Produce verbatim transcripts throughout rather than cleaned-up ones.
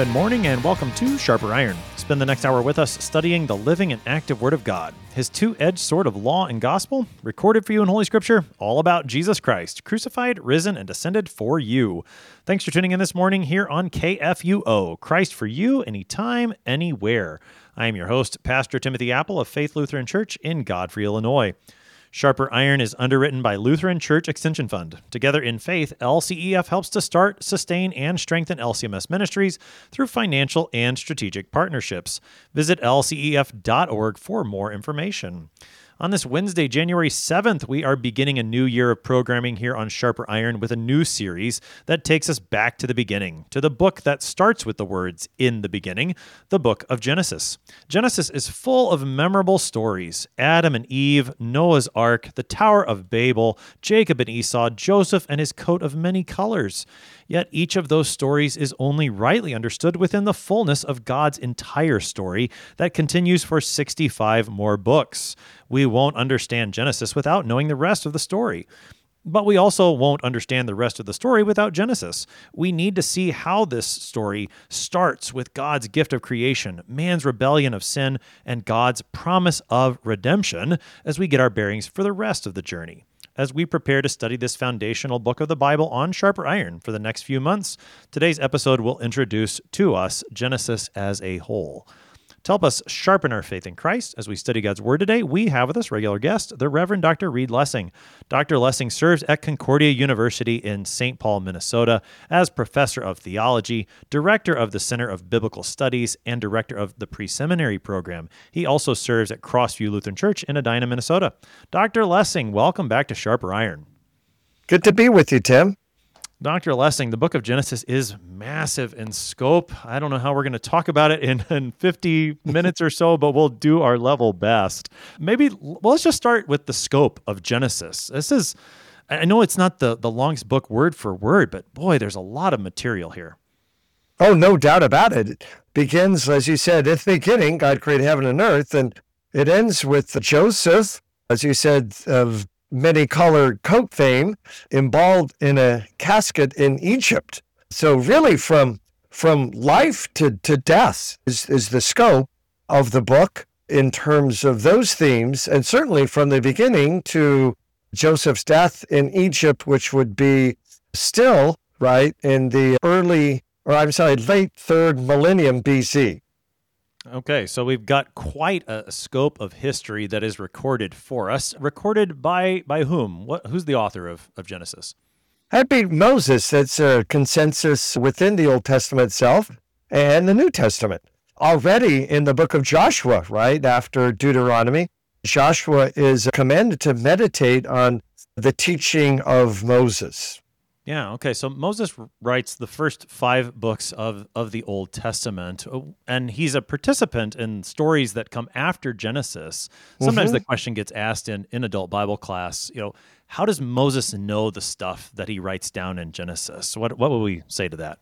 morning and welcome to Sharper Iron. Spend the next hour with us studying the living and active Word of God, His two-edged sword of law and gospel, recorded for you in Holy Scripture, all about Jesus Christ, crucified, risen, and ascended for you. Thanks for tuning in this morning here on K F U O, Christ for you, anytime, anywhere. I am your host, Pastor Timothy Apple of Faith Lutheran Church in Godfrey, Illinois. Sharper Iron is underwritten by Lutheran Church Extension Fund. Together in faith, L C E F helps to start, sustain, and strengthen L C M S ministries through financial and strategic partnerships. Visit L C E F dot org for more information. On this Wednesday, January seventh, we are beginning a new year of programming here on Sharper Iron with a new series that takes us back to the beginning, to the book that starts with the words, "In the beginning," the book of Genesis. Genesis is full of memorable stories: Adam and Eve, Noah's Ark, the Tower of Babel, Jacob and Esau, Joseph and his coat of many colors. Yet each of those stories is only rightly understood within the fullness of God's entire story that continues for sixty-five more books. We won't understand Genesis without knowing the rest of the story. But we also won't understand the rest of the story without Genesis. We need to see how this story starts with God's gift of creation, man's rebellion of sin, and God's promise of redemption as we get our bearings for the rest of the journey. As we prepare to study this foundational book of the Bible on Sharper Iron for the next few months, today's episode will introduce to us Genesis as a whole. To help us sharpen our faith in Christ as we study God's Word today, we have with us regular guest, the Reverend Doctor Reed Lessing. Doctor Lessing serves at Concordia University in Saint Paul, Minnesota, as Professor of Theology, Director of the Center of Biblical Studies, and Director of the Pre-Seminary Program. He also serves at Crossview Lutheran Church in Edina, Minnesota. Doctor Lessing, welcome back to Sharper Iron. Good to be with you, Tim. Doctor Lessing, the book of Genesis is massive in scope. I don't know how we're going to talk about it in, in fifty minutes or so, but we'll do our level best. Maybe well, let's just start with the scope of Genesis. This is, I know it's not the, the longest book word for word, but boy, there's a lot of material here. Oh, no doubt about it. It begins, as you said, at the beginning, God created heaven and earth, and it ends with Joseph, as you said, of many-colored coat fame, emballed in a casket in Egypt. So really from from life to, to death is, is the scope of the book in terms of those themes, and certainly from the beginning to Joseph's death in Egypt, which would be still, right, in the early, or I'm sorry, late third millennium B C. Okay, so we've got quite a scope of history that is recorded for us. Recorded by by whom? What? Who's the author of, of Genesis? That'd be Moses. That's a consensus within the Old Testament itself and the New Testament. Already in the book of Joshua, right, after Deuteronomy, Joshua is commanded to meditate on the teaching of Moses. Yeah, okay. So Moses writes the first five books of, of the Old Testament, and he's a participant in stories that come after Genesis. Sometimes mm-hmm. the question gets asked in, in adult Bible class, you know, how does Moses know the stuff that he writes down in Genesis? What what would we say to that?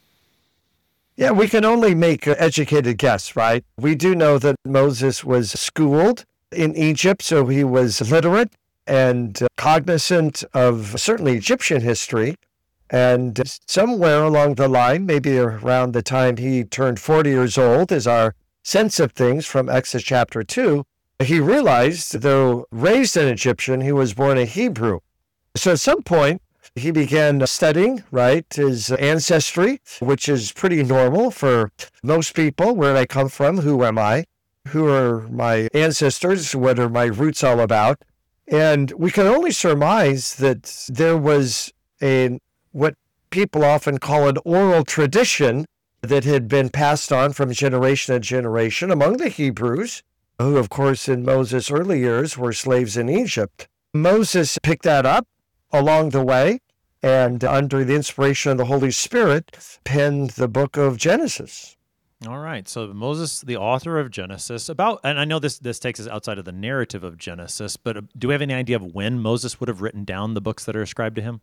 Yeah, we can only make an educated guess, right? We do know that Moses was schooled in Egypt, so he was literate and cognizant of certainly Egyptian history. And somewhere along the line, maybe around the time he turned forty years old, is our sense of things from Exodus chapter two, he realized, though raised an Egyptian, he was born a Hebrew. So at some point, he began studying, right, his ancestry, which is pretty normal for most people. Where did I come from? Who am I? Who are my ancestors? What are my roots all about? And we can only surmise that there was a what people often call an oral tradition that had been passed on from generation to generation among the Hebrews, who, of course, in Moses' early years were slaves in Egypt. Moses picked that up along the way and, under the inspiration of the Holy Spirit, penned the book of Genesis. All right, so Moses, the author of Genesis, about, and I know this this takes us outside of the narrative of Genesis, but do we have any idea of when Moses would have written down the books that are ascribed to him?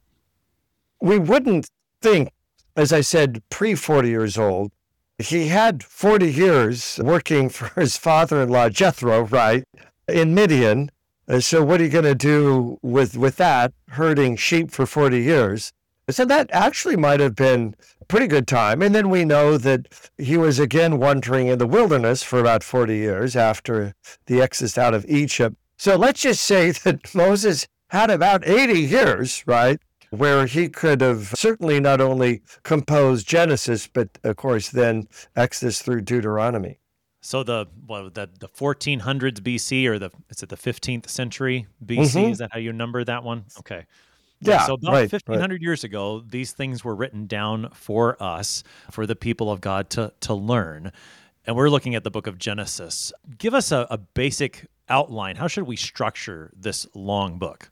We wouldn't think, as I said, pre forty years old. He had forty years working for his father-in-law, Jethro, right, in Midian. So what are you going to do with, with that, herding sheep for forty years? So that actually might have been a pretty good time. And then we know that he was again wandering in the wilderness for about forty years after the exodus out of Egypt. So let's just say that Moses had about eighty years, right, where he could have certainly not only composed Genesis, but of course then Exodus through Deuteronomy. So the what, the the fourteen hundreds B C, or the is it the fifteenth century B C? Mm-hmm. Is that how you number that one? Okay. Yeah, so about right, fifteen hundred right. years ago, these things were written down for us, for the people of God to to learn. And we're looking at the book of Genesis. Give us a, a basic outline. How should we structure this long book?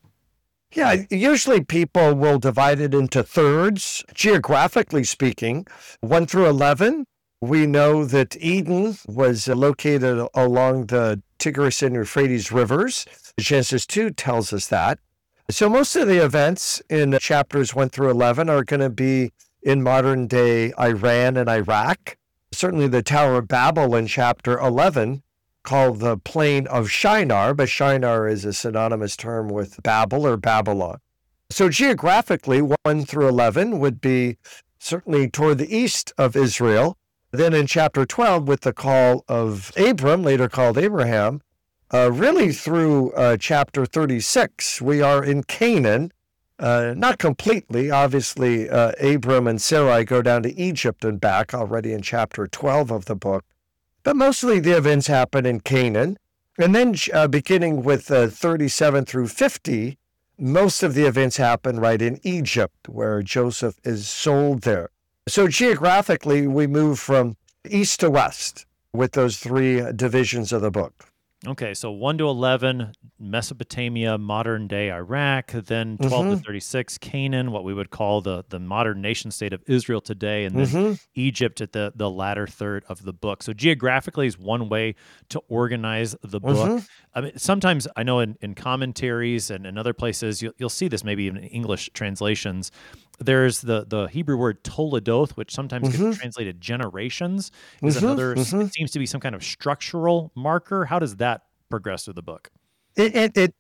Yeah, usually people will divide it into thirds, geographically speaking, one through eleven. We know that Eden was located along the Tigris and Euphrates rivers. Genesis two tells us that. So most of the events in chapters one through eleven are going to be in modern-day Iran and Iraq. Certainly the Tower of Babel in chapter eleven, called the Plain of Shinar, but Shinar is a synonymous term with Babel or Babylon. So geographically, one through eleven would be certainly toward the east of Israel. Then in chapter twelve, with the call of Abram, later called Abraham, uh, really through uh, chapter thirty-six, we are in Canaan. Uh, not completely. Obviously, uh, Abram and Sarai go down to Egypt and back already in chapter twelve of the book. But mostly the events happen in Canaan. And then uh, beginning with uh, thirty-seven through fifty, most of the events happen right in Egypt, where Joseph is sold there. So geographically, we move from east to west with those three divisions of the book. Okay, so one to eleven, Mesopotamia, modern-day Iraq, then twelve mm-hmm. to thirty-six, Canaan, what we would call the, the modern nation-state of Israel today, and then mm-hmm. Egypt at the, the latter third of the book. So geographically is one way to organize the book. Mm-hmm. I mean, sometimes I know in, in commentaries and in other places, you'll, you'll see this maybe even in English translations. There's the, the Hebrew word toledoth, which sometimes mm-hmm. gets translated generations, is mm-hmm. another, mm-hmm. it seems to be some kind of structural marker. How does that progress through the book? It, it, it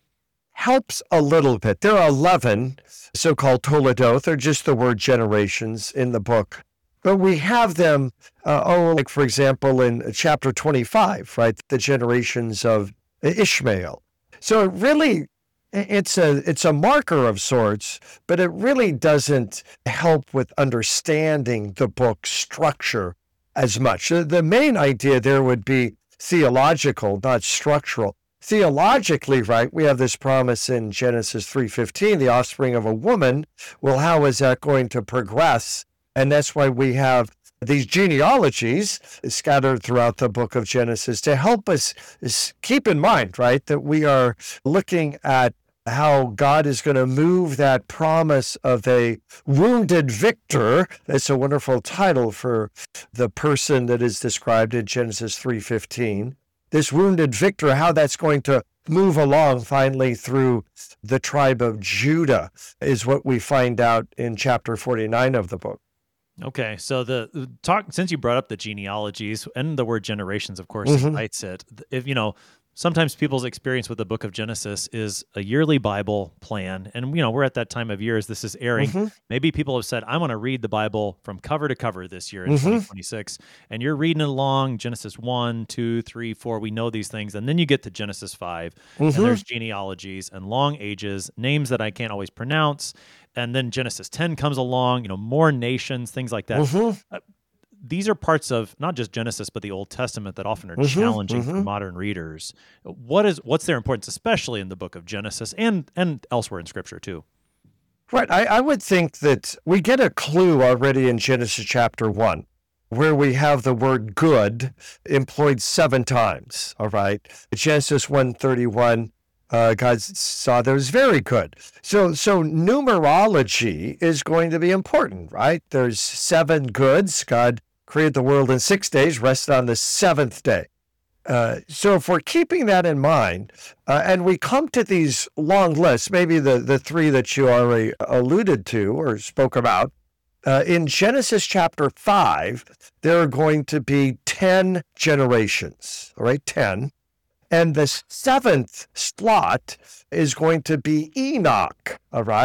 helps a little bit. There are eleven so-called toledoth, or just the word generations in the book. But we have them, uh, oh, like for example, in chapter twenty-five, right? The generations of Ishmael. So it really, it's a it's a marker of sorts, but it really doesn't help with understanding the book's structure as much. The main idea there would be theological, not structural. Theologically, right, we have this promise in Genesis three fifteen, the offspring of a woman. Well, how is that going to progress? And that's why we have these genealogies scattered throughout the book of Genesis to help us keep in mind, right, that we are looking at how God is going to move that promise of a wounded victor. That's a wonderful title for the person that is described in Genesis three fifteen. This wounded victor, how that's going to move along finally through the tribe of Judah is what we find out in chapter forty-nine of the book. Okay, so the talk, since you brought up the genealogies and the word generations, of course, mm-hmm. invites it. If you know, sometimes people's experience with the book of Genesis is a yearly Bible plan, and you know we're at that time of year as this is airing. Mm-hmm. Maybe people have said, "I want to read the Bible from cover to cover this year in mm-hmm. twenty twenty-six," and you're reading it along Genesis one, two, three, four. We know these things, and then you get to Genesis five, mm-hmm. and there's genealogies and long ages, names that I can't always pronounce. And then Genesis ten comes along, you know, more nations, things like that. Mm-hmm. Uh, these are parts of not just Genesis, but the Old Testament that often are mm-hmm. challenging mm-hmm. for modern readers. What is what's their importance, especially in the book of Genesis and and elsewhere in Scripture too? Right. I, I would think that we get a clue already in Genesis chapter one, where we have the word good employed seven times. All right. Genesis one thirty-one. Uh, God saw that it was very good. So, so numerology is going to be important, right? There's seven goods. God created the world in six days, rested on the seventh day. Uh, so if we're keeping that in mind, uh, and we come to these long lists, maybe the, the three that you already alluded to or spoke about, uh, in Genesis chapter five, there are going to be ten generations, all right, ten. And the seventh slot is going to be Enoch, all right?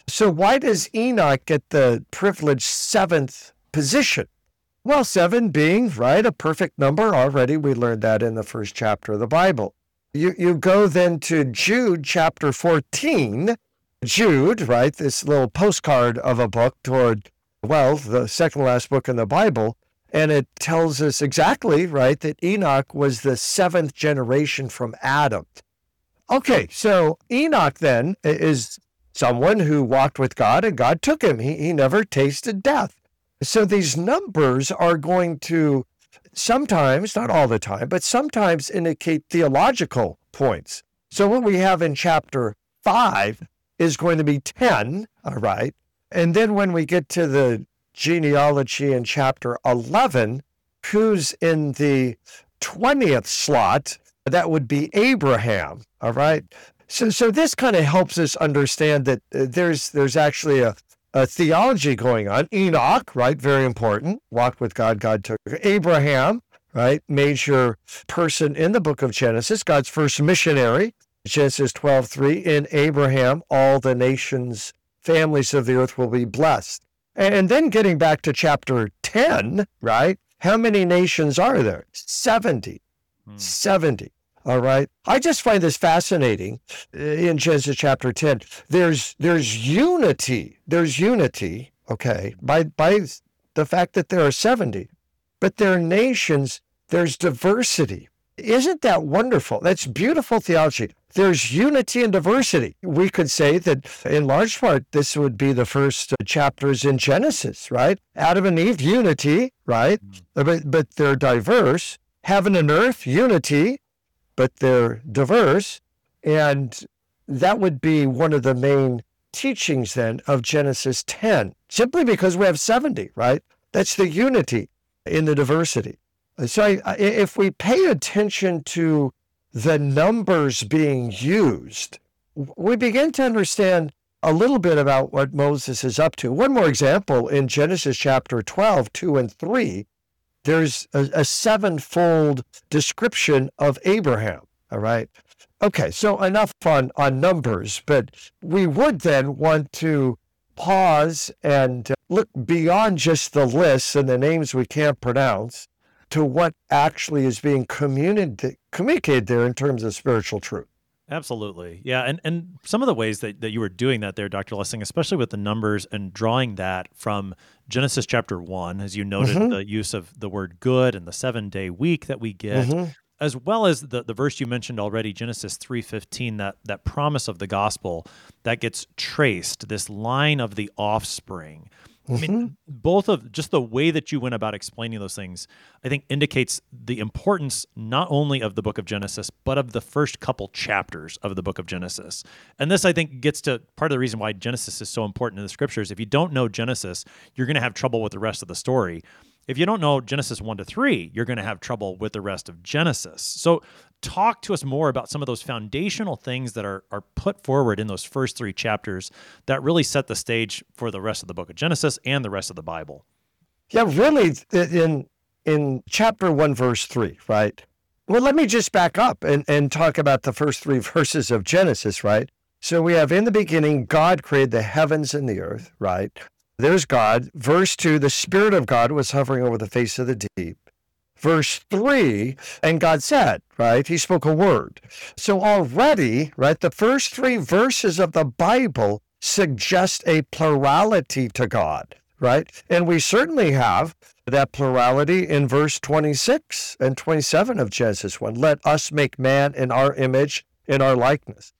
So why does Enoch get the privileged seventh position? Well, seven being, right, a perfect number. Already we learned that in the first chapter of the Bible. You, you go then to Jude chapter fourteen. Jude, right, this little postcard of a book toward, well, the second last book in the Bible. And it tells us exactly, right, that Enoch was the seventh generation from Adam. Okay, so Enoch then is someone who walked with God and God took him. He, he never tasted death. So these numbers are going to sometimes, not all the time, but sometimes indicate theological points. So what we have in chapter five is going to be ten, all right? And then when we get to the genealogy in chapter eleven, who's in the twentieth slot, that would be Abraham, all right? So so this kind of helps us understand that uh, there's there's actually a, a theology going on. Enoch, right, very important, walked with God, God took Abraham, right, major person in the book of Genesis, God's first missionary, Genesis twelve three, in Abraham, all the nations, families of the earth will be blessed. And then getting back to chapter ten, right, how many nations are there? seventy. Hmm. seventy. All right. I just find this fascinating in Genesis chapter ten. There's there's unity. There's unity, okay, by by the fact that there are seventy. But there are nations, there's diversity. Isn't that wonderful? That's beautiful theology. There's unity and diversity. We could say that in large part, this would be the first chapters in Genesis, right? Adam and Eve, unity, right? But, but they're diverse. Heaven and earth, unity, but they're diverse. And that would be one of the main teachings then of Genesis ten, simply because we have seventy, right? That's the unity in the diversity. So I, if we pay attention to the numbers being used, we begin to understand a little bit about what Moses is up to. One more example, in Genesis chapter twelve, two and three, there's a, a sevenfold description of Abraham, all right? Okay, so enough on, on numbers, but we would then want to pause and look beyond just the lists and the names we can't pronounce to what actually is being communi- communicated there in terms of spiritual truth. Absolutely. Yeah. And and some of the ways that, that you were doing that there, Doctor Lessing, especially with the numbers and drawing that from Genesis chapter one, as you noted, mm-hmm. the use of the word good and the seven-day week that we get, mm-hmm. as well as the, the verse you mentioned already, Genesis three fifteen, that, that promise of the gospel that gets traced, this line of the offspring. I mean, mm-hmm. both of just the way that you went about explaining those things, I think indicates the importance not only of the book of Genesis, but of the first couple chapters of the book of Genesis. And this, I think, gets to part of the reason why Genesis is so important in the scriptures. If you don't know Genesis, you're going to have trouble with the rest of the story. If you don't know Genesis one to three, you're going to have trouble with the rest of Genesis. So talk to us more about some of those foundational things that are, are put forward in those first three chapters that really set the stage for the rest of the book of Genesis and the rest of the Bible. Yeah, really, in in chapter one, verse three, right? Well, let me just back up and, and talk about the first three verses of Genesis, right? So we have, in the beginning, God created the heavens and the earth, right? There's God. Verse two, the Spirit of God was hovering over the face of the deep. Verse three, and God said, right? He spoke a word. So already, right, the first three verses of the Bible suggest a plurality to God, right? And we certainly have that plurality in verse twenty-six and twenty-seven of Genesis one. Let us make man in our image, in our likeness.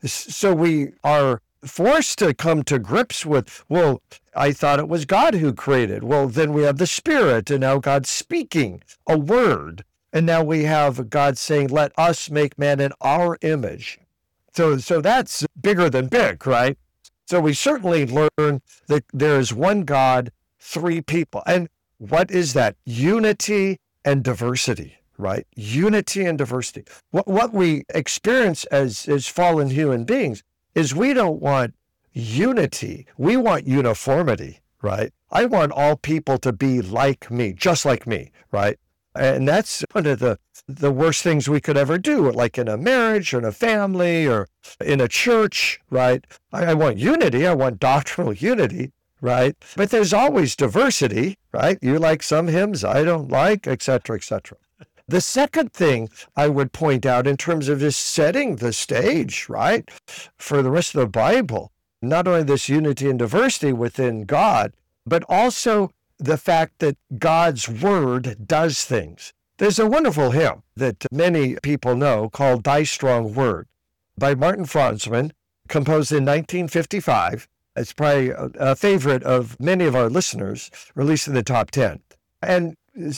So we are forced to come to grips with, well, I thought it was God who created. Well, then we have the Spirit, and now God's speaking a word. And now we have God saying, let us make man in our image. So, so that's bigger than big, right? So we certainly learn that there is one God, three people. And what is that? Unity and diversity, right? Unity and diversity. What, what we experience as, as fallen human beings is we don't want unity. We want uniformity, right? I want all people to be like me, just like me, right? And that's one of the, the worst things we could ever do, like in a marriage or in a family or in a church, right? I, I want unity. I want doctrinal unity, right? But there's always diversity, right? You like some hymns I don't like, et cetera, et cetera. The second thing I would point out in terms of just setting the stage, right, for the rest of the Bible, not only this unity and diversity within God, but also the fact that God's word does things. There's a wonderful hymn that many people know called Thy Strong Word by Martin Franzmann, composed in nineteen fifty-five. It's probably a favorite of many of our listeners, released in the top ten. And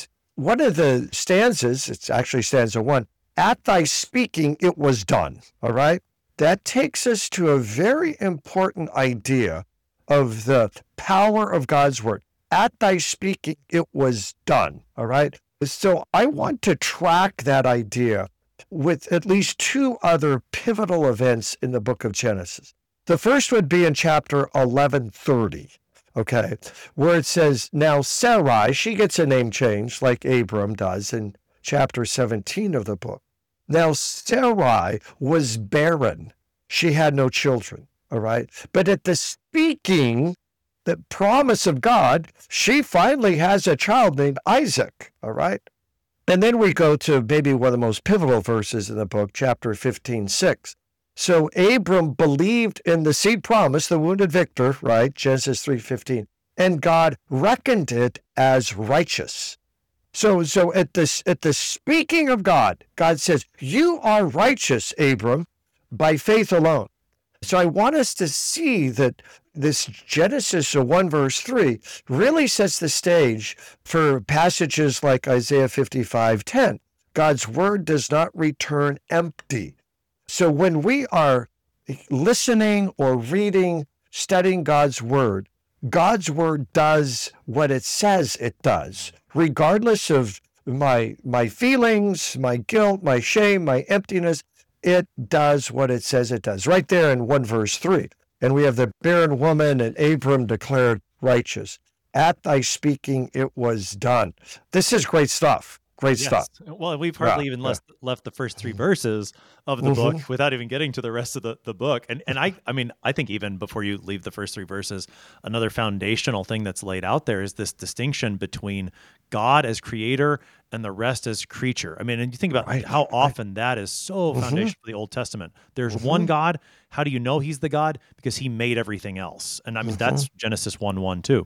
one of the stanzas, it's actually stanza one, at thy speaking it was done, all right? That takes us to a very important idea of the power of God's word. At thy speaking it was done, all right? So I want to track that idea with at least two other pivotal events in the book of Genesis. The first would be in chapter eleven thirty. Okay, where it says, now Sarai, she gets a name change like Abram does in chapter seventeen of the book. Now Sarai was barren. She had no children, all right? But at the speaking, the promise of God, she finally has a child named Isaac, all right? And then we go to maybe one of the most pivotal verses in the book, chapter fifteen, six. So Abram believed in the seed promise, the wounded victor, right? Genesis three fifteen. And God reckoned it as righteous. So, so at the, at the speaking of God, God says, you are righteous, Abram, by faith alone. So I want us to see that this Genesis one verse three really sets the stage for passages like Isaiah fifty-five ten. God's word does not return empty. So when we are listening or reading, studying God's word, God's word does what it says it does, regardless of my my feelings, my guilt, my shame, my emptiness. It does what it says it does. Right there in one verse three. And we have the barren woman and Abram declared righteous. At thy speaking it was done. This is great stuff. Great yes. stuff. Well, we've hardly yeah, even yeah. left, left the first three verses of the mm-hmm. book without even getting to the rest of the, the book. And and I I mean, I think even before you leave the first three verses, another foundational thing that's laid out there is this distinction between God as creator and the rest as creature. I mean, and you think about right. how often right. that is so foundational mm-hmm. for the Old Testament. There's mm-hmm. one God. How do you know he's the God? Because he made everything else. And I mean, mm-hmm. that's Genesis one one too.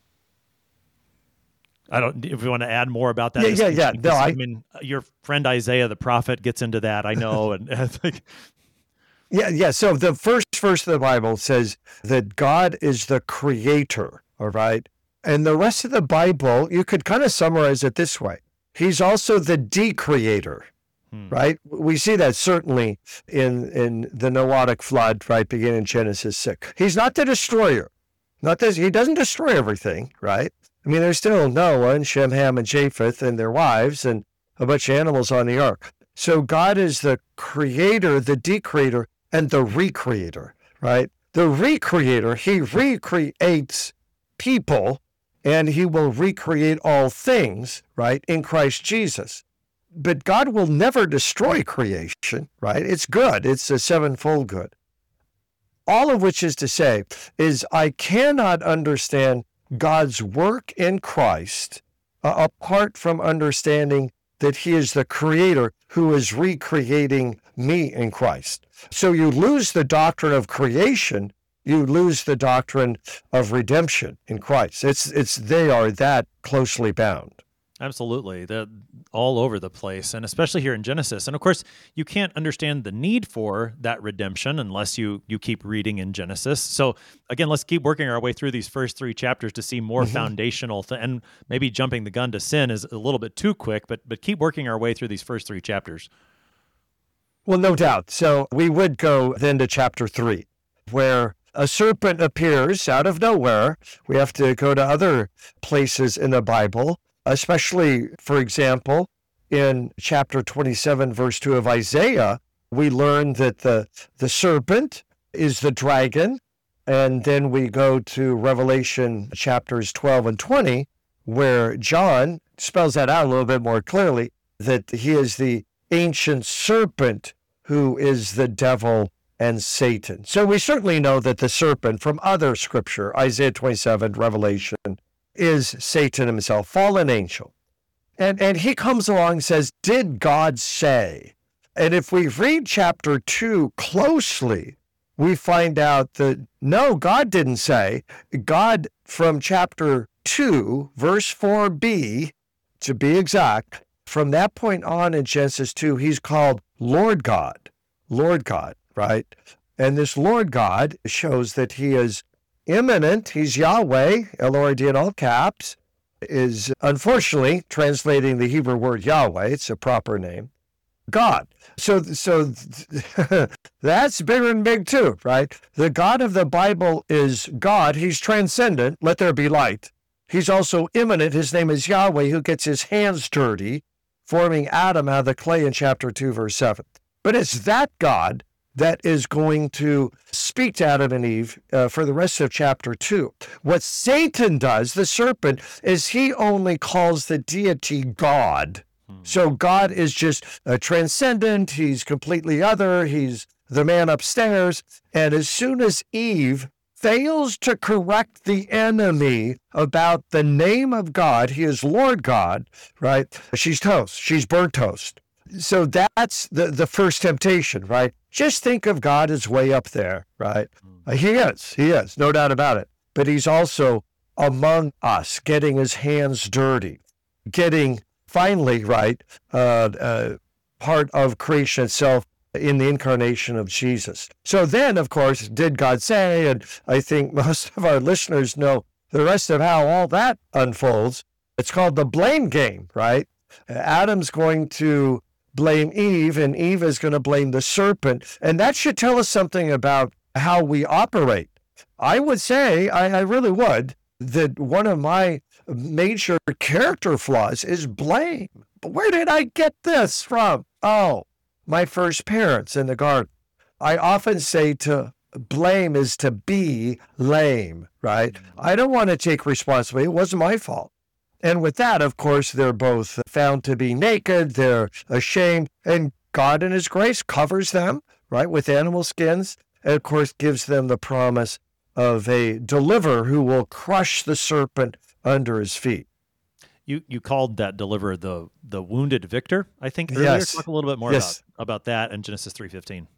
I don't, if you want to add more about that. Yeah, yeah, yeah. No, I, I mean, your friend Isaiah, the prophet, gets into that, I know. and like, Yeah, yeah. So the first verse of the Bible says that God is the creator, all right? And the rest of the Bible, you could kind of summarize it this way. He's also the decreator, hmm. right? We see that certainly in, in the Noahic flood, right, beginning in Genesis six. He's not the destroyer. Not this, he doesn't destroy everything, right? I mean, there's still Noah and Shem, Ham, and Japheth and their wives and a bunch of animals on the ark. So God is the creator, the decreator, and the recreator, right? The recreator, he recreates people, and he will recreate all things, right, in Christ Jesus. But God will never destroy creation, right? It's good. It's a sevenfold good. All of which is to say is I cannot understand God's work in Christ uh, apart from understanding that he is the creator who is recreating me in Christ. So you lose the doctrine of creation, you lose the doctrine of redemption in Christ. It's it's they are that closely bound. Absolutely. They're all over the place, and especially here in Genesis. And of course, you can't understand the need for that redemption unless you you keep reading in Genesis. So again, let's keep working our way through these first three chapters to see more mm-hmm. foundational th- and maybe jumping the gun to sin is a little bit too quick, but but keep working our way through these first three chapters. Well, no doubt. So we would go then to chapter three, where a serpent appears out of nowhere. We have to go to other places in the Bible, especially, for example, in chapter twenty-seven, verse two of Isaiah, we learn that the, the serpent is the dragon. And then we go to Revelation chapters twelve and twenty, where John spells that out a little bit more clearly, that he is the ancient serpent who is the devil and Satan. So we certainly know that the serpent from other scripture, Isaiah twenty-seven, Revelation, is Satan himself, fallen angel. And, and he comes along and says, did God say? And if we read chapter two closely, we find out that no, God didn't say. God, from chapter two, verse four b, to be exact, from that point on in Genesis two, he's called Lord God, Lord God, right? And this Lord God shows that he is immanent. He's Yahweh, L O R D in all caps, is unfortunately translating the Hebrew word Yahweh. It's a proper name. God. So, so that's bigger and big too, right? The God of the Bible is God. He's transcendent. Let there be light. He's also immanent. His name is Yahweh, who gets his hands dirty, forming Adam out of the clay in chapter two, verse seven. But it's that God that is going to speak to Adam and Eve uh, for the rest of chapter two. What Satan does, the serpent, is he only calls the deity God. So God is just uh, transcendent. He's completely other. He's the man upstairs. And as soon as Eve fails to correct the enemy about the name of God, he is Lord God, right? She's toast. She's burnt toast. So that's the, the first temptation, right? Just think of God as way up there, right? Uh, he is. He is. No doubt about it. But he's also among us, getting his hands dirty, getting finally, right, uh, uh, part of creation itself in the incarnation of Jesus. So then, of course, did God say, and I think most of our listeners know the rest of how all that unfolds. It's called the blame game, right? Adam's going to blame Eve, and Eve is going to blame the serpent. And that should tell us something about how we operate. I would say, I, I really would, that one of my major character flaws is blame. But where did I get this from? Oh, my first parents in the garden. I often say to blame is to be lame, right? I don't want to take responsibility. It wasn't my fault. And with that, of course, they're both found to be naked. They're ashamed. And God in his grace covers them, right, with animal skins. And, of course, gives them the promise of a deliverer who will crush the serpent under his feet. You you called that deliverer the the wounded victor, I think, earlier. Yes. Talk a little bit more Yes. about, about that in Genesis three fifteen.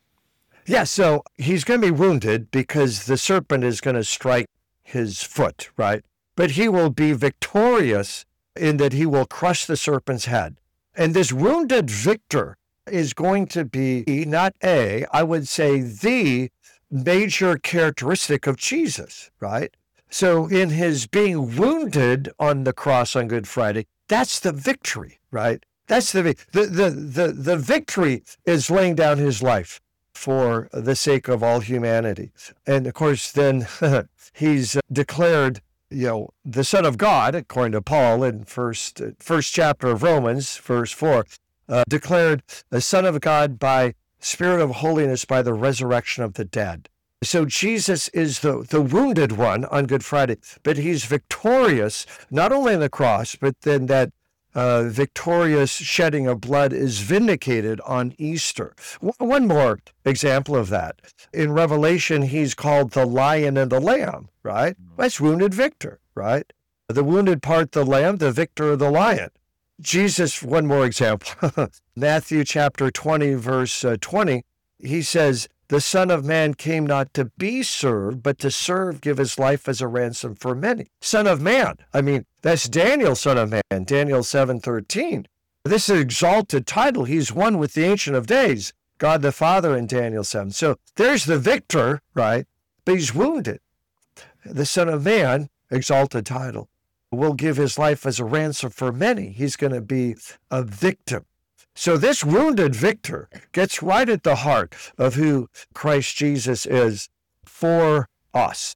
Yeah, so he's going to be wounded because the serpent is going to strike his foot, right? But he will be victorious in that he will crush the serpent's head. And this wounded victor is going to be not a, I would say the major characteristic of Jesus, right? So in his being wounded on the cross on Good Friday, that's the victory, right? That's the the the the, the victory is laying down his life for the sake of all humanity. And of course, then he's declared, you know, the Son of God, according to Paul in first first chapter of Romans, verse four, uh, declared the Son of God by Spirit of holiness by the resurrection of the dead. So Jesus is the, the wounded one on Good Friday, but he's victorious, not only on the cross, but then that uh, victorious shedding of blood is vindicated on Easter. One more example of that. In Revelation, he's called the lion and the lamb, right? That's wounded victor, right? The wounded part, the lamb, the victor, the lion. Jesus, one more example. Matthew chapter twenty, verse uh, twenty, he says, the Son of Man came not to be served, but to serve, give his life as a ransom for many. Son of Man. I mean, that's Daniel, Son of Man, Daniel seven thirteen. This is an exalted title. He's one with the Ancient of Days, God the Father in Daniel seven. So there's the victor, right? But he's wounded. The Son of Man, exalted title, will give his life as a ransom for many. He's going to be a victim. So this wounded victor gets right at the heart of who Christ Jesus is for us.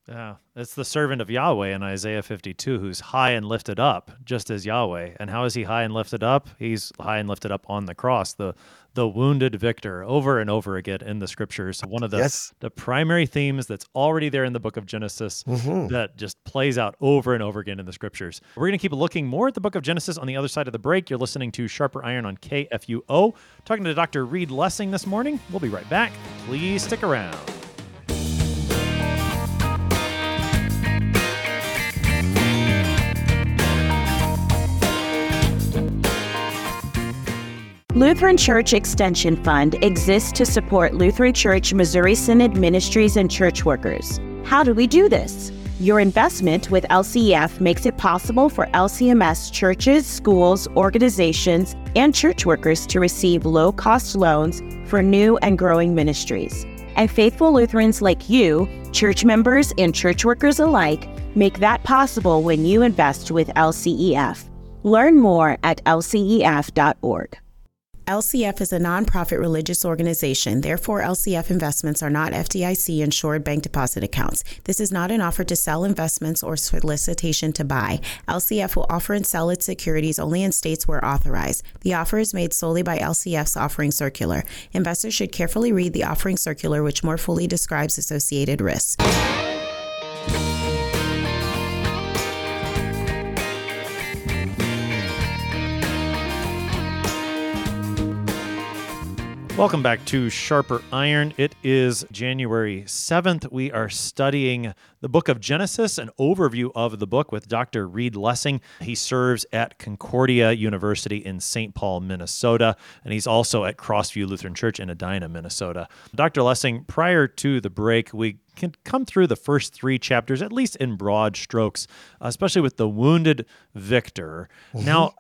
Yeah, it's the servant of Yahweh in Isaiah fifty-two who's high and lifted up, just as Yahweh. And how is he high and lifted up? He's high and lifted up on the cross, the the wounded victor, over and over again in the scriptures. One of the, Yes. the primary themes that's already there in the book of Genesis Mhm. that just plays out over and over again in the scriptures. We're going to keep looking more at the book of Genesis on the other side of the break. You're listening to Sharper Iron on K F U O. Talking to Doctor Reed Lessing this morning. We'll be right back. Please stick around. Lutheran Church Extension Fund exists to support Lutheran Church Missouri Synod ministries and church workers. How do we do this? Your investment with L C E F makes it possible for L C M S churches, schools, organizations, and church workers to receive low-cost loans for new and growing ministries. And faithful Lutherans like you, church members and church workers alike, make that possible when you invest with L C E F. Learn more at L C E F dot org. L C F is a nonprofit religious organization. Therefore, L C F investments are not F D I C insured bank deposit accounts. This is not an offer to sell investments or solicitation to buy. L C F will offer and sell its securities only in states where authorized. The offer is made solely by L C F's offering circular. Investors should carefully read the offering circular, which more fully describes associated risks. Welcome back to Sharper Iron. It is January seventh. We are studying the book of Genesis, an overview of the book with Doctor Reed Lessing. He serves at Concordia University in Saint Paul, Minnesota, and he's also at Crossview Lutheran Church in Edina, Minnesota. Doctor Lessing, prior to the break, we can come through the first three chapters, at least in broad strokes, especially with the wounded victor. Mm-hmm. Now,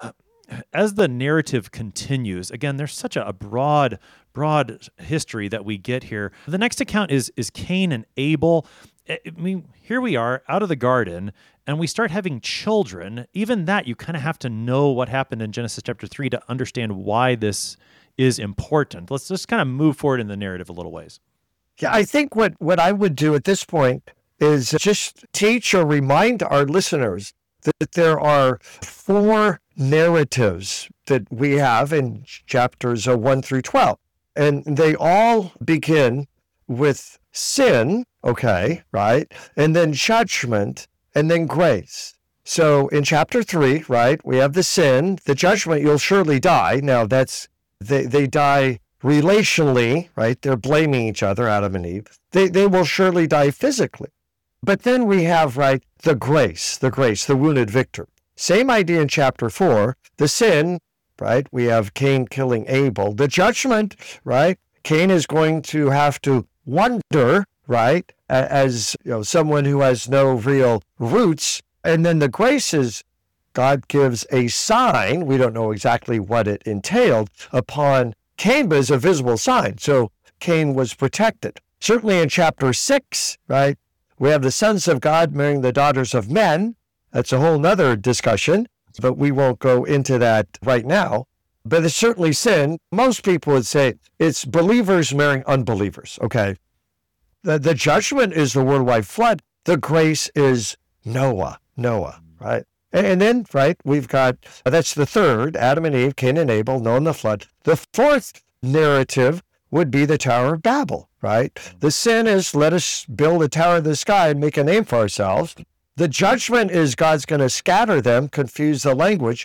as the narrative continues, again, there's such a broad, broad history that we get here. The next account is is Cain and Abel. I mean, here we are out of the garden, and we start having children. Even that, you kind of have to know what happened in Genesis chapter three to understand why this is important. Let's just kind of move forward in the narrative a little ways. Yeah, I think what, what I would do at this point is just teach or remind our listeners that there are four narratives that we have in chapters one through twelve. And they all begin with sin, okay, right? And then judgment, and then grace. So in chapter three, right, we have the sin, the judgment, you'll surely die. Now that's, they, they die relationally, right? They're blaming each other, Adam and Eve. They, they will surely die physically. But then we have, right, the grace, the grace, the wounded victor. Same idea in chapter four, the sin, right? We have Cain killing Abel. The judgment, right? Cain is going to have to wonder, right? As you know, someone who has no real roots. And then the grace is God gives a sign. We don't know exactly what it entailed upon Cain, but it's a visible sign. So Cain was protected. Certainly in chapter six, right? We have the sons of God marrying the daughters of men. That's a whole nother discussion, but we won't go into that right now. But it's certainly sin. Most people would say it's believers marrying unbelievers, okay? The, the judgment is the worldwide flood. The grace is Noah, Noah, right? And, and then, right, we've got, that's the third, Adam and Eve, Cain and Abel, Noah and the flood. The fourth narrative would be the Tower of Babel, right? The sin is, let us build a tower in the sky and make a name for ourselves. The judgment is God's going to scatter them, confuse the language.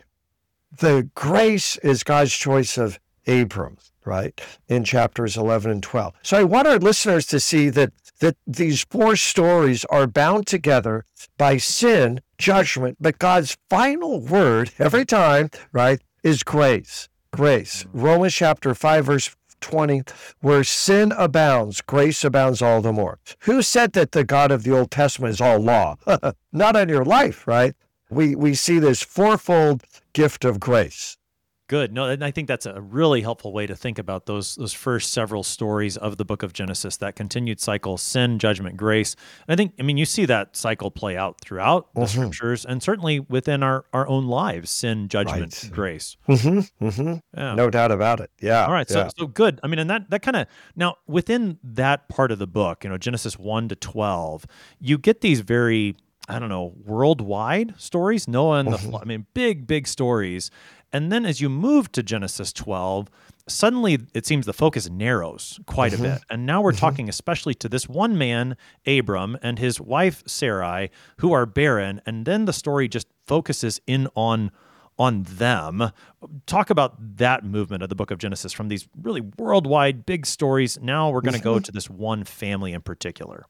The grace is God's choice of Abram, right, in chapters eleven and twelve. So I want our listeners to see that, that these four stories are bound together by sin, judgment, but God's final word every time, right, is grace, grace. Romans chapter five, verse twenty, where sin abounds, grace abounds all the more. Who said that the God of the Old Testament is all law? Not on your life, right? We we see this fourfold gift of grace. Good. No, and I think that's a really helpful way to think about those those first several stories of the book of Genesis, that continued cycle, sin, judgment, grace. And I think, I mean, you see that cycle play out throughout the Mm-hmm. scriptures and certainly within our, our own lives, sin, judgment, Right. grace. Mm-hmm. Mm-hmm. Yeah. No doubt about it. Yeah. All right, so yeah. so good. I mean, and that that kind of now within that part of the book, you know, Genesis one to twelve, you get these very, I don't know, worldwide stories. Noah and the Mm-hmm. flood. I mean, big, big stories. And then as you move to Genesis twelve, suddenly it seems the focus narrows quite Mm-hmm. a bit. And now we're talking especially to this one man, Abram, and his wife Sarai, who are barren. And then the story just focuses in on on them. Talk about that movement of the book of Genesis from these really worldwide big stories. Now we're going to go to this one family in particular.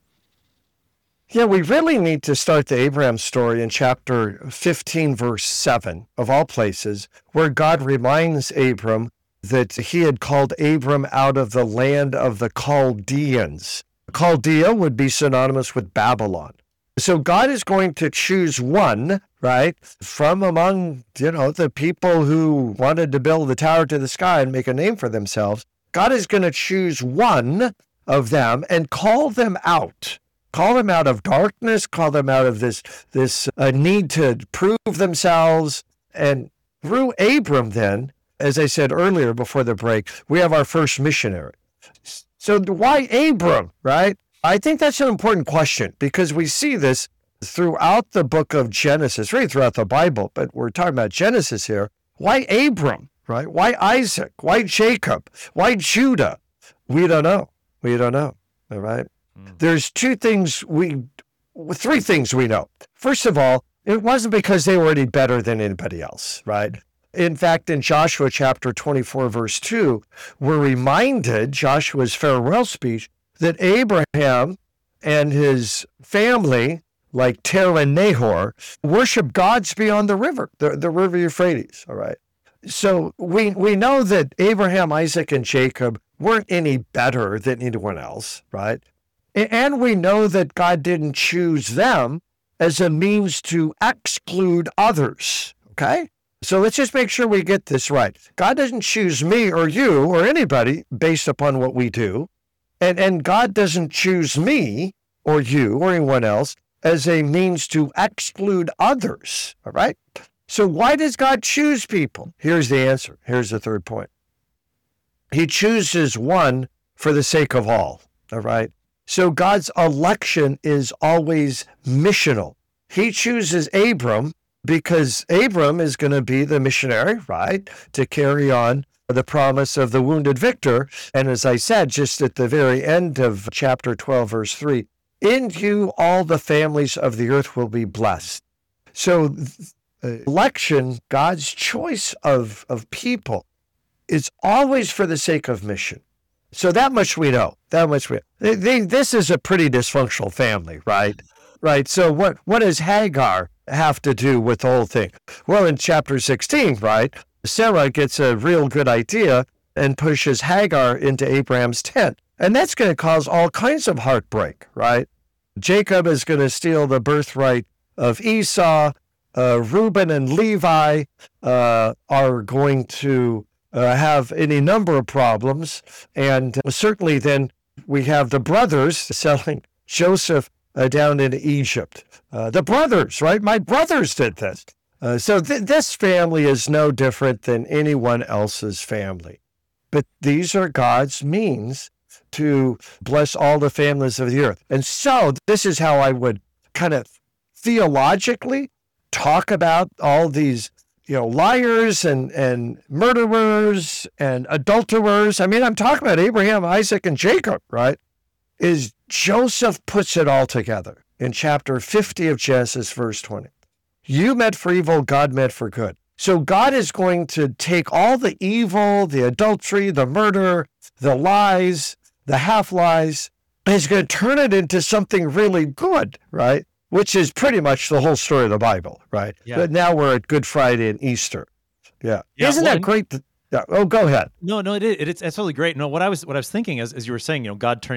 Yeah, we really need to start the Abraham story in chapter fifteen, verse seven, of all places, where God reminds Abram that he had called Abram out of the land of the Chaldeans. Chaldea would be synonymous with Babylon. So God is going to choose one, right, from among, you know, the people who wanted to build the tower to the sky and make a name for themselves. God is going to choose one of them and call them out. Call them out of darkness, call them out of this, this uh, need to prove themselves. And through Abram then, as I said earlier before the break, we have our first missionary. So why Abram, right? I think that's an important question because we see this throughout the book of Genesis, really throughout the Bible, but we're talking about Genesis here. Why Abram, right? Why Isaac? Why Jacob? Why Judah? We don't know. We don't know, all right? There's two things we, three things we know. First of all, it wasn't because they were any better than anybody else, right? In fact, in Joshua chapter twenty-four, verse two, we're reminded, Joshua's farewell speech, that Abraham and his family, like Terah and Nahor, worship gods beyond the river, the, the river Euphrates, all right? So we, we know that Abraham, Isaac, and Jacob weren't any better than anyone else, right? And we know that God didn't choose them as a means to exclude others, okay? So let's just make sure we get this right. God doesn't choose me or you or anybody based upon what we do. And, and God doesn't choose me or you or anyone else as a means to exclude others, all right? So why does God choose people? Here's the answer. Here's the third point. He chooses one for the sake of all, all right? So God's election is always missional. He chooses Abram because Abram is going to be the missionary, right, to carry on the promise of the wounded victor. And as I said, just at the very end of chapter twelve, verse three, in you all the families of the earth will be blessed. So election, God's choice of, of people, is always for the sake of mission. So that much we know. That much we know. They, they, this is a pretty dysfunctional family, right? Right. So what, what does Hagar have to do with the whole thing? Well, in chapter sixteen, right, Sarah gets a real good idea and pushes Hagar into Abraham's tent. And that's going to cause all kinds of heartbreak, right? Jacob is going to steal the birthright of Esau. Uh, Reuben and Levi uh, are going to Uh, have any number of problems. And uh, certainly then we have the brothers selling Joseph uh, down into Egypt. Uh, the brothers, right? My brothers did this. Uh, so th- this family is no different than anyone else's family. But these are God's means to bless all the families of the earth. And so this is how I would kind of theologically talk about all these you know, liars and, and murderers and adulterers. I mean, I'm talking about Abraham, Isaac, and Jacob, right? Is Joseph puts it all together in chapter fifty of Genesis, verse twenty. You meant for evil, God meant for good. So God is going to take all the evil, the adultery, the murder, the lies, the half-lies, and he's going to turn it into something really good, right? Which is pretty much the whole story of the Bible, right? Yeah. But now we're at Good Friday and Easter. Yeah. Yeah, Isn't well, that great? Yeah. Oh, go ahead. No, no, it is. It's absolutely great. No, what I was what I was thinking as, as you were saying, you know, God turning that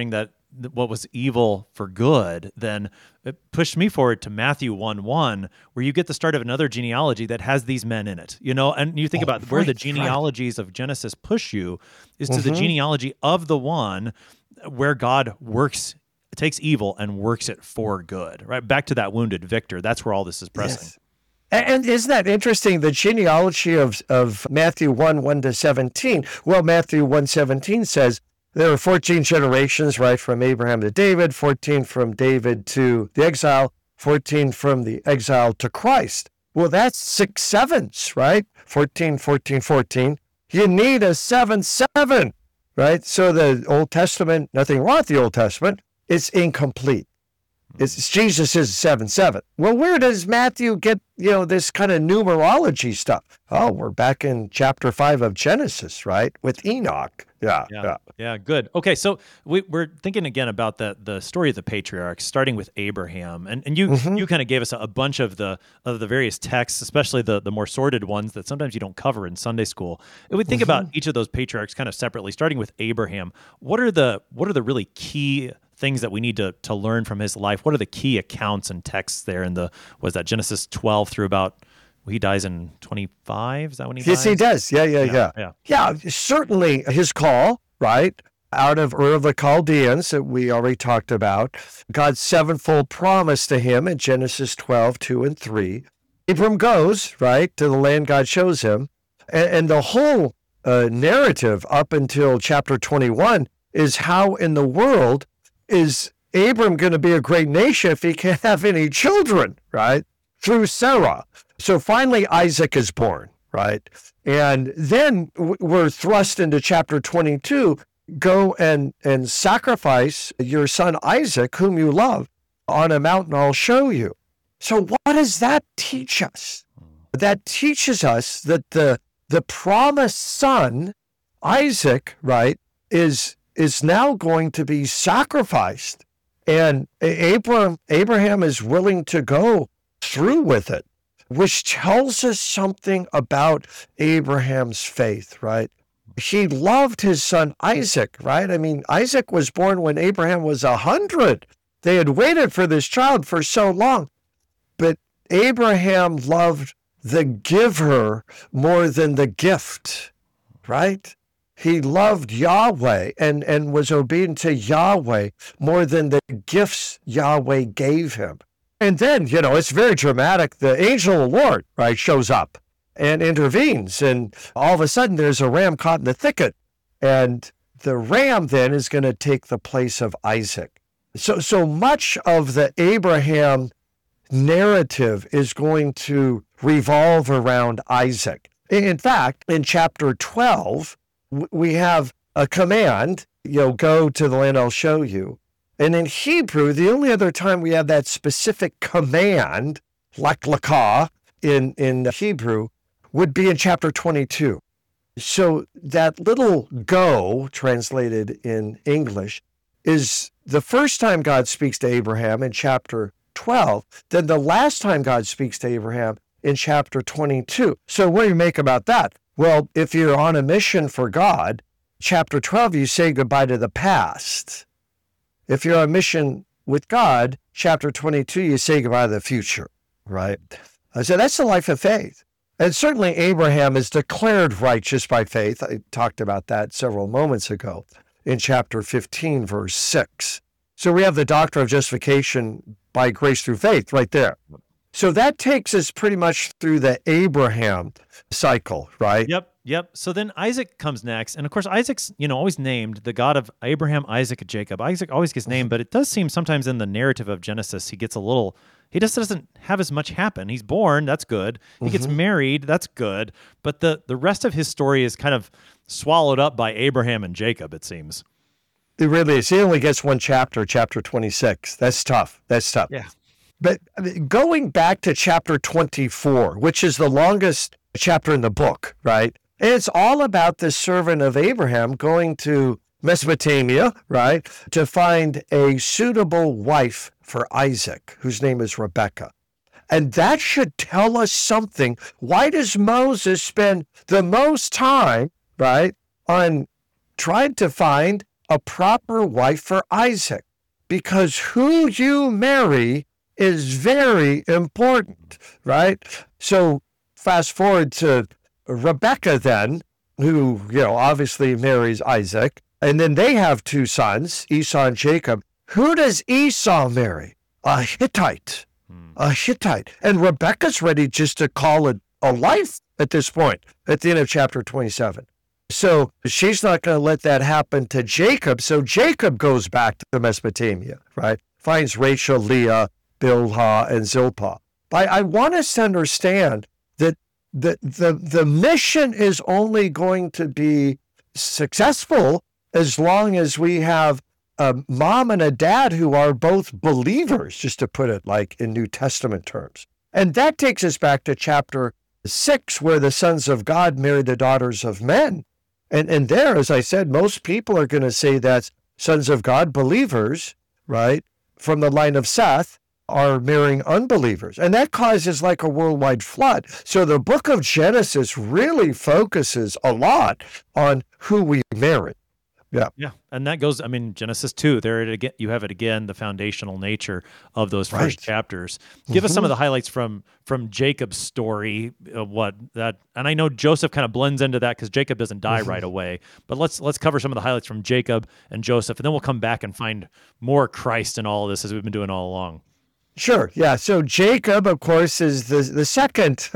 th- what was evil for good, then it pushed me forward to Matthew one one, where you get the start of another genealogy that has these men in it, you know, and you think Oh, about where the right, right. genealogies of Genesis push you is to the Mhm. genealogy of the one where God works, takes evil and works it for good, right? Back to that wounded victor. That's where all this is pressing. Yes. A- And isn't that interesting? The genealogy of, of Matthew one, one to seventeen. Well, Matthew one seventeen says there are fourteen generations, right, from Abraham to David, fourteen from David to the exile, fourteen from the exile to Christ. Well, that's six sevens, right? fourteen, fourteen, fourteen. You need a seven, seven, right? So the Old Testament, nothing wrong with the Old Testament, it's incomplete. It's Jesus is seven seven. Well, where does Matthew get, you know, this kind of numerology stuff? Oh, we're back in chapter five of Genesis, right? With Enoch. Yeah, Yeah. yeah. Yeah, good. Okay, so we, we're thinking again about the the story of the patriarchs, starting with Abraham, and and you Mhm. you kind of gave us a, a bunch of the of the various texts, especially the the more sordid ones that sometimes you don't cover in Sunday school. If we think about each of those patriarchs kind of separately, starting with Abraham, what are the what are the really key things that we need to to learn from his life? What are the key accounts and texts there in the was that Genesis twelve through about well, he dies in twenty-five? Is that when he Yes, dies? he does. Yeah, yeah, yeah. yeah. Yeah, certainly his call, right? Out of Ur of the Chaldeans that we already talked about. God's sevenfold promise to him in Genesis twelve, two and three. Abram goes, right, to the land God shows him. And, and the whole uh, narrative up until chapter twenty-one is how in the world is Abram going to be a great nation if he can't have any children, right? Through Sarah. So finally Isaac is born, right? And then w- we're thrust into chapter twenty-two. Go and, and sacrifice your son Isaac, whom you love, on a mountain I'll show you. So what does that teach us? That teaches us that the the promised son, Isaac, right, is is now going to be sacrificed. And Abraham, Abraham is willing to go through with it, which tells us something about Abraham's faith, right? He loved his son Isaac, right? I mean, Isaac was born when Abraham was a hundred. They had waited for this child for so long. But Abraham loved the giver more than the gift, right? He loved Yahweh and, and was obedient to Yahweh more than the gifts Yahweh gave him. And then, you know, it's very dramatic. The angel of the Lord, right, shows up and intervenes. And all of a sudden there's a ram caught in the thicket. And the ram then is going to take the place of Isaac. So, so much of the Abraham narrative is going to revolve around Isaac. In fact, in chapter twelve, we have a command, you know, go to the land I'll show you. And in Hebrew, the only other time we have that specific command, lak lakah, in, in Hebrew, would be in chapter twenty-two. So that little go, translated in English, is the first time God speaks to Abraham in chapter twelve, then the last time God speaks to Abraham in chapter twenty-two. So what do you make about that? Well, if you're on a mission for God, chapter twelve, you say goodbye to the past. If you're on a mission with God, chapter twenty-two, you say goodbye to the future, right? Uh, so that's the life of faith. And certainly Abraham is declared righteous by faith. I talked about that several moments ago in chapter fifteen, verse six. So we have the doctrine of justification by grace through faith right there. So that takes us pretty much through the Abraham cycle, right? Yep, yep. So then Isaac comes next, and of course Isaac's, you know, always named the God of Abraham, Isaac, and Jacob. Isaac always gets named, but it does seem sometimes in the narrative of Genesis he gets a little. He just doesn't have as much happen. He's born, that's good. He gets married, that's good. But the the rest of his story is kind of swallowed up by Abraham and Jacob, it seems. It really is. He only gets one chapter, chapter twenty-six. That's tough. That's tough. Yeah. But I mean, going back to chapter twenty-four, which is the longest chapter in the book, right? And it's all about the servant of Abraham going to Mesopotamia, right, to find a suitable wife for Isaac, whose name is Rebekah. And that should tell us something. Why does Moses spend the most time, right, on trying to find a proper wife for Isaac? because who you marry is very important, right? So fast forward to Rebecca then, who, you know, obviously marries Isaac, and then they have two sons, Esau and Jacob. Who does Esau marry? A Hittite, hmm. a Hittite. And Rebecca's ready just to call it a life at this point, at the end of chapter twenty-seven. So she's not going to let that happen to Jacob. So Jacob goes back to Mesopotamia, right? Finds Rachel, Leah, Bilhah, and Zilpah. But I want us to understand that the, the, the mission is only going to be successful as long as we have a mom and a dad who are both believers, just to put it like in New Testament terms. And that takes us back to chapter six, where the sons of God marry the daughters of men. And and there, as I said, most people are going to say that sons of God, believers, right, from the line of Seth, are marrying unbelievers. And that causes like a worldwide flood. So the book of Genesis really focuses a lot on who we marry. Yeah. Yeah. And that goes, I mean, Genesis two, there it again, you have it again, the foundational nature of those first right. chapters. Give mm-hmm. us some of the highlights from from Jacob's story, of what that, and I know Joseph kind of blends into that because Jacob doesn't die mm-hmm. right away, but let's let's cover some of the highlights from Jacob and Joseph, and then we'll come back and find more Christ in all of this as we've been doing all along. Sure. Yeah. So Jacob, of course, is the, the second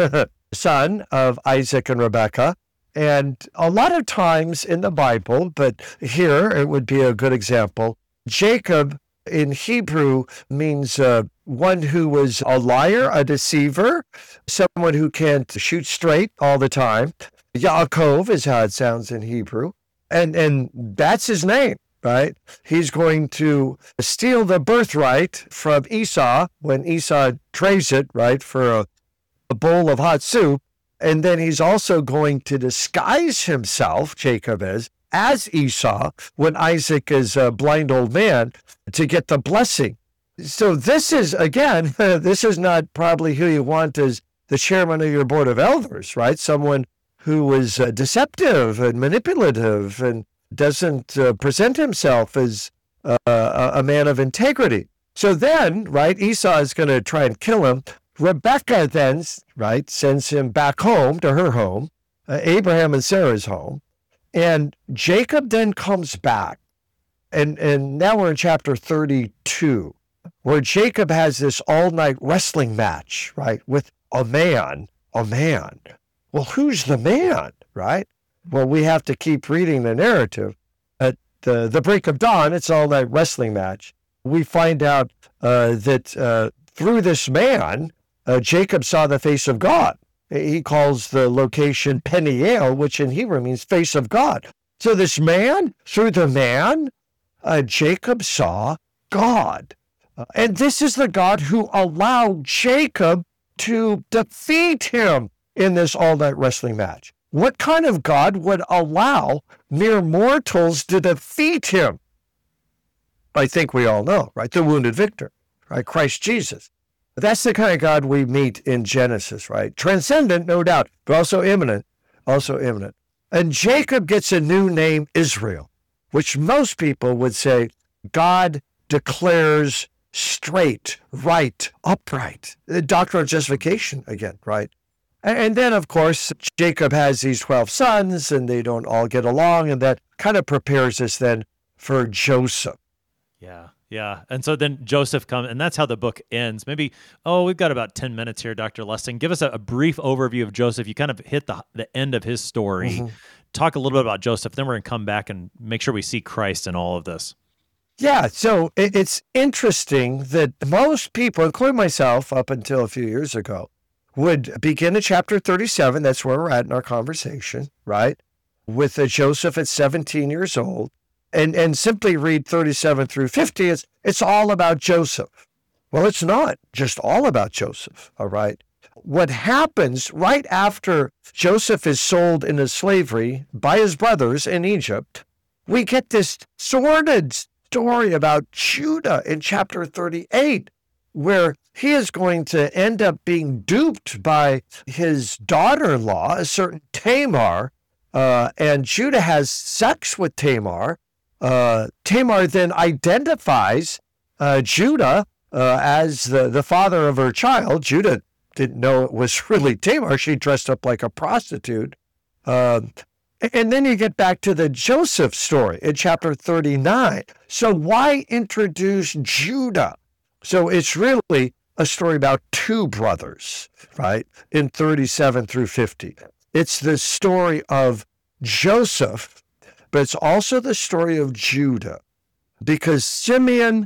son of Isaac and Rebekah. And a lot of times in the Bible, but here it would be a good example, Jacob in Hebrew means uh, one who was a liar, a deceiver, someone who can't shoot straight all the time. Yaakov is how it sounds in Hebrew. And, and that's his name, right? He's going to steal the birthright from Esau when Esau trades it, right, for a, a bowl of hot soup. And then he's also going to disguise himself, Jacob is, as Esau when Isaac is a blind old man to get the blessing. So this is, again, this is not probably who you want as the chairman of your board of elders, right? Someone who is uh, deceptive and manipulative and doesn't uh, present himself as uh, a man of integrity. So then, right, Esau is going to try and kill him. Rebecca then, right, sends him back home to her home, uh, Abraham and Sarah's home, and Jacob then comes back. And, and now we're in chapter thirty-two, where Jacob has this all-night wrestling match, right, with a man, a man. Well, who's the man, right? Well, we have to keep reading the narrative. At the, the break of dawn, it's all-night wrestling match. We find out uh, that uh, through this man, Uh, Jacob saw the face of God. He calls the location Peniel, which in Hebrew means face of God. So this man, through the man, uh, Jacob saw God. Uh, and this is the God who allowed Jacob to defeat him in this all-night wrestling match. What kind of God would allow mere mortals to defeat him? I think we all know, right? The wounded victor, right? Christ Jesus. That's the kind of God we meet in Genesis, right? Transcendent, no doubt, but also immanent, also immanent. And Jacob gets a new name, Israel, which most people would say God declares straight, right, upright. The doctrine of justification again, right? And then, of course, Jacob has these twelve sons, and they don't all get along, and that kind of prepares us then for Joseph. Yeah. Yeah. And so then Joseph comes, and that's how the book ends. Maybe, oh, we've got about ten minutes here, Doctor Lusting. Give us a, a brief overview of Joseph. You kind of hit the the end of his story. Mm-hmm. Talk a little bit about Joseph. Then we're going to come back and make sure we see Christ in all of this. Yeah. So it, it's interesting that most people, including myself up until a few years ago, would begin at chapter thirty-seven. That's where we're at in our conversation, right? With uh, Joseph at seventeen years old. And and simply read thirty-seven through fifty, it's, it's all about Joseph. Well, it's not just all about Joseph, all right? What happens right after Joseph is sold into slavery by his brothers in Egypt, we get this sordid story about Judah in chapter thirty-eight, where he is going to end up being duped by his daughter-in-law, a certain Tamar, uh, and Judah has sex with Tamar. Uh, Tamar then identifies uh, Judah, uh, as the, the father of her child. Judah didn't know it was really Tamar. She dressed up like a prostitute. Uh, and then you get back to the Joseph story in chapter thirty-nine. So why introduce Judah? So it's really a story about two brothers, right, in thirty-seven through fifty. It's the story of Joseph, but it's also the story of Judah, because Simeon,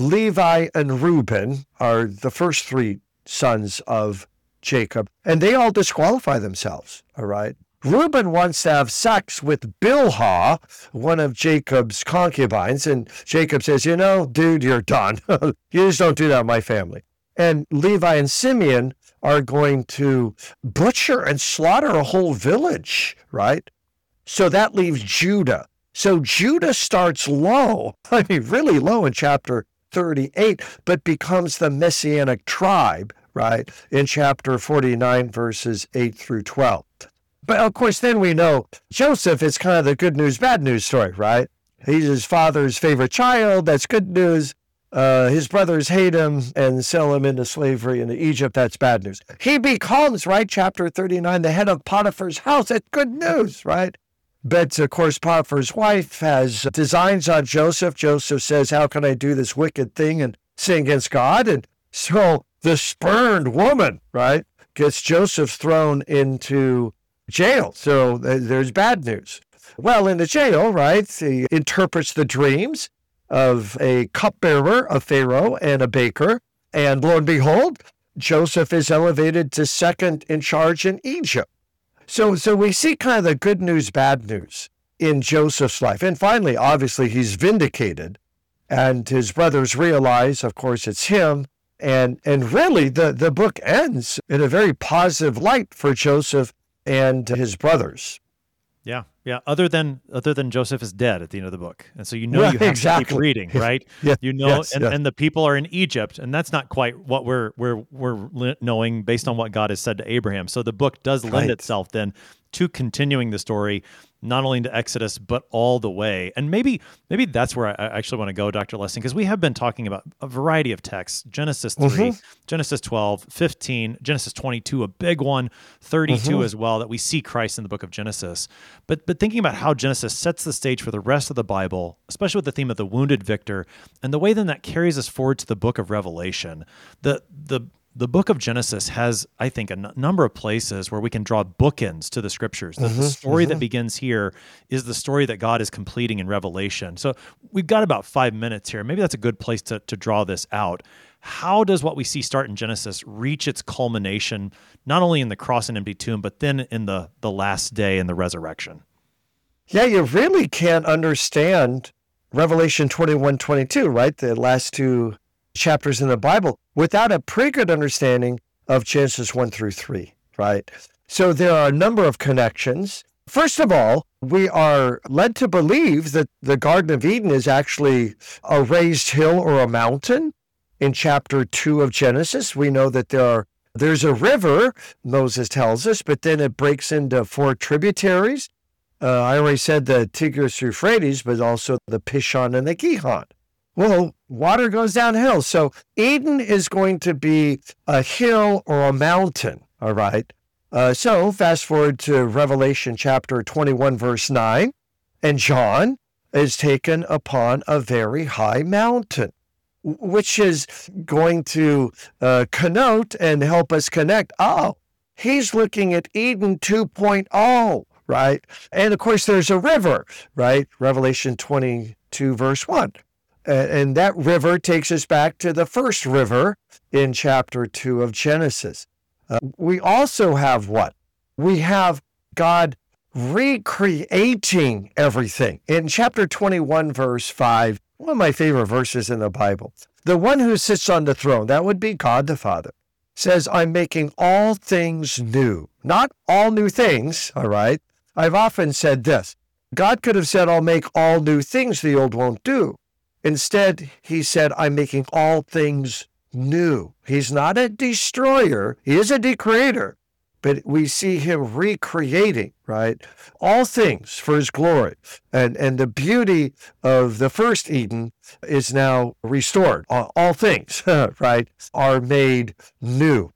Levi, and Reuben are the first three sons of Jacob, and they all disqualify themselves, all right? Reuben wants to have sex with Bilhah, one of Jacob's concubines, and Jacob says, you know, dude, you're done. You just don't do that in my family. And Levi and Simeon are going to butcher and slaughter a whole village, right? So that leaves Judah. So Judah starts low, I mean, really low in chapter thirty-eight, but becomes the Messianic tribe, right, in chapter forty-nine, verses eight through twelve. But of course, then we know Joseph is kind of the good news, bad news story, right? He's his father's favorite child. That's good news. Uh, his brothers hate him and sell him into slavery into Egypt. That's bad news. He becomes, right, chapter thirty-nine, the head of Potiphar's house. That's good news, right? But of course, Potiphar's wife has designs on Joseph. Joseph says, how can I do this wicked thing and sin against God? And so the spurned woman, right, gets Joseph thrown into jail. So there's bad news. Well, in the jail, right, he interprets the dreams of a cupbearer of Pharaoh and a baker. And lo and behold, Joseph is elevated to second in charge in Egypt. So, so we see kind of the good news, bad news in Joseph's life. And finally, obviously, he's vindicated. And his brothers realize, of course, it's him. And, and really, the, the book ends in a very positive light for Joseph and his brothers. Yeah, yeah. Other than other than Joseph is dead at the end of the book, and so you know Right, you have exactly. to keep reading, right? Yeah, You know, yes, and, yeah. and the people are in Egypt, and that's not quite what we're we're we're li- knowing based on what God has said to Abraham. So the book does lend Right. itself then to continuing the story, not only into Exodus but all the way. And maybe maybe that's where I actually want to go, Doctor Lessing, because we have been talking about a variety of texts: Genesis three, Mhm. Genesis twelve, fifteen, Genesis twenty-two, a big one, thirty-two Mhm. as well, that we see Christ in the book of Genesis. But but thinking about how Genesis sets the stage for the rest of the Bible, especially with the theme of the wounded victor, and the way then that carries us forward to the book of Revelation. The the the book of Genesis has, I think, a n- number of places where we can draw bookends to the scriptures. The, the Mhm, story that mhm. begins here is the story that God is completing in Revelation. So we've got about five minutes here. Maybe that's a good place to, to draw this out. How does what we see start in Genesis reach its culmination, not only in the cross and empty tomb, but then in the, the last day and the resurrection? Yeah, you really can't understand Revelation twenty-one, twenty-two, right? The last two chapters in the Bible without a pretty good understanding of Genesis one through three, right? So there are a number of connections. First of all, we are led to believe that the Garden of Eden is actually a raised hill or a mountain. In chapter two of Genesis, we know that there are there's a river, Moses tells us, but then it breaks into four tributaries. Uh, I already said the Tigris Euphrates, but also the Pishon and the Gihon. Well, water goes downhill. So Eden is going to be a hill or a mountain, all right? Uh, so fast forward to Revelation chapter twenty-one, verse nine, and John is taken upon a very high mountain, which is going to uh, connote and help us connect. Oh, he's looking at Eden two point oh, right? And of course, there's a river, right? Revelation twenty-two, verse one. And that river takes us back to the first river in chapter two of Genesis. Uh, we also have what? We have God recreating everything. In chapter twenty-one, verse five, one of my favorite verses in the Bible, the one who sits on the throne, that would be God the Father, says, I'm making all things new. Not all new things, all right? I've often said this. God could have said, I'll make all new things the old won't do. Instead, he said, I'm making all things new. He's not a destroyer. He is a decreator, but we see him recreating, right, all things for his glory. And, and the beauty of the first Eden is now restored. All, all things, right, are made new.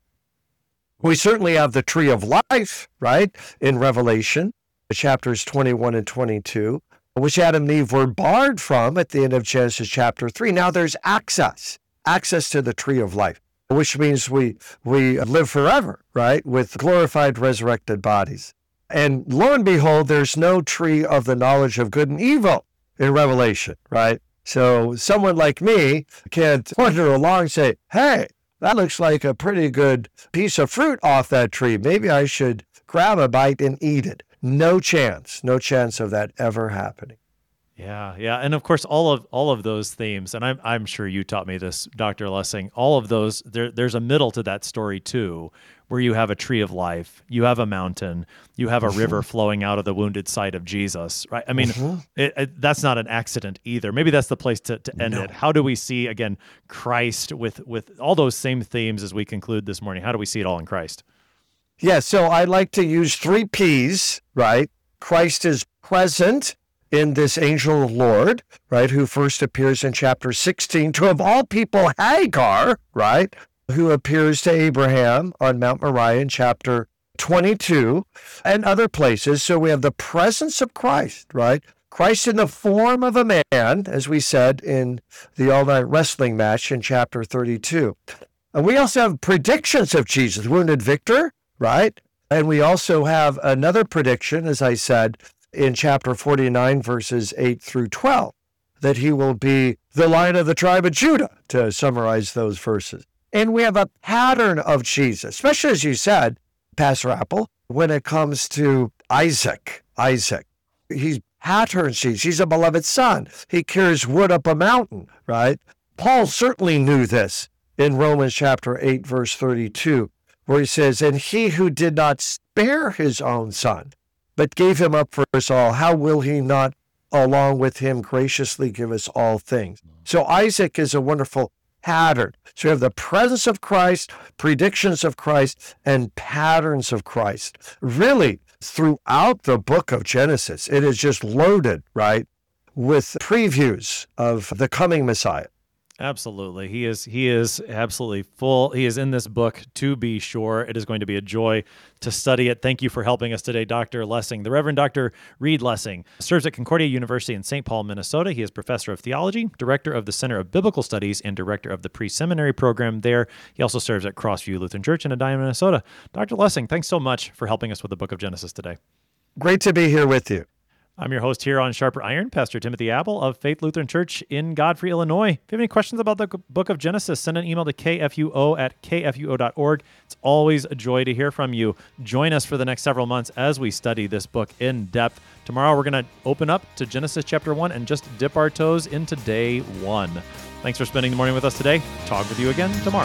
We certainly have the tree of life, right, in Revelation, chapters twenty-one and twenty-two, which Adam and Eve were barred from at the end of Genesis chapter three. Now there's access, access to the tree of life, which means we we live forever, right, with glorified, resurrected bodies. And lo and behold, there's no tree of the knowledge of good and evil in Revelation, right? So someone like me can't wander along and say, hey, that looks like a pretty good piece of fruit off that tree. Maybe I should grab a bite and eat it. No chance, no chance of that ever happening. Yeah, yeah, and of course, all of all of those themes, and I'm I'm sure you taught me this, Doctor Lessing. All of those, there, there's a middle to that story too, where you have a tree of life, you have a mountain, you have a mm-hmm. river flowing out of the wounded side of Jesus, right? I mean, mm-hmm. it, it, that's not an accident either. Maybe that's the place to, to end no. it. How do we see again Christ with with all those same themes as we conclude this morning? How do we see it all in Christ? Yeah, so I like to use three P's, right? Christ is present in this angel of the Lord, right, who first appears in chapter sixteen to, of all people, Hagar, right, who appears to Abraham on Mount Moriah in chapter twenty-two, and other places. So we have the presence of Christ, right? Christ in the form of a man, as we said in the all-night wrestling match in chapter thirty-two. And we also have predictions of Jesus, wounded victor, right? And we also have another prediction, as I said, in chapter forty-nine, verses eight through twelve, that he will be the Lion of the tribe of Judah, to summarize those verses. And we have a pattern of Jesus, especially as you said, Pastor Apple, when it comes to Isaac. Isaac, he patterns Jesus. He's a beloved son. He carries wood up a mountain, right? Paul certainly knew this in Romans chapter eight, verse thirty-two, where he says, and he who did not spare his own son, but gave him up for us all, how will he not along with him graciously give us all things? So Isaac is a wonderful pattern. So you have the presence of Christ, predictions of Christ, and patterns of Christ. Really, throughout the book of Genesis, it is just loaded, right, with previews of the coming Messiah. Absolutely. He is he is absolutely full. He is in this book, to be sure. It is going to be a joy to study it. Thank you for helping us today, Doctor Lessing. The Reverend Doctor Reed Lessing serves at Concordia University in Saint Paul, Minnesota. He is professor of theology, director of the Center of Biblical Studies, and director of the pre-seminary program there. He also serves at Crossview Lutheran Church in Edina, Minnesota. Doctor Lessing, thanks so much for helping us with the book of Genesis today. Great to be here with you. I'm your host here on Sharper Iron, Pastor Timothy Apple of Faith Lutheran Church in Godfrey, Illinois. If you have any questions about the book of Genesis, send an email to k f u o at k f u o dot org. It's always a joy to hear from you. Join us for the next several months as we study this book in depth. Tomorrow we're going to open up to Genesis chapter one and just dip our toes into day one. Thanks for spending the morning with us today. Talk with you again tomorrow.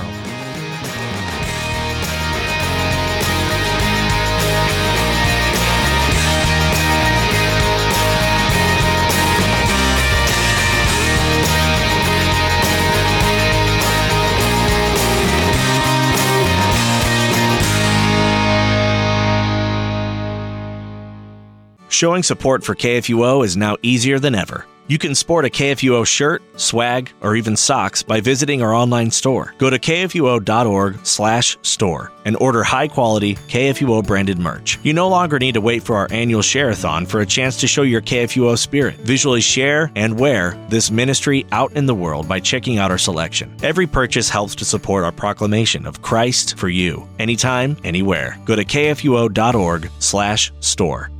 Showing support for K F U O is now easier than ever. You can sport a K F U O shirt, swag, or even socks by visiting our online store. Go to k f u o dot org slash store and order high-quality K F U O branded merch. You no longer need to wait for our annual share-a-thon for a chance to show your K F U O spirit. Visually share and wear this ministry out in the world by checking out our selection. Every purchase helps to support our proclamation of Christ for you, anytime, anywhere. Go to k f u o dot org slash store.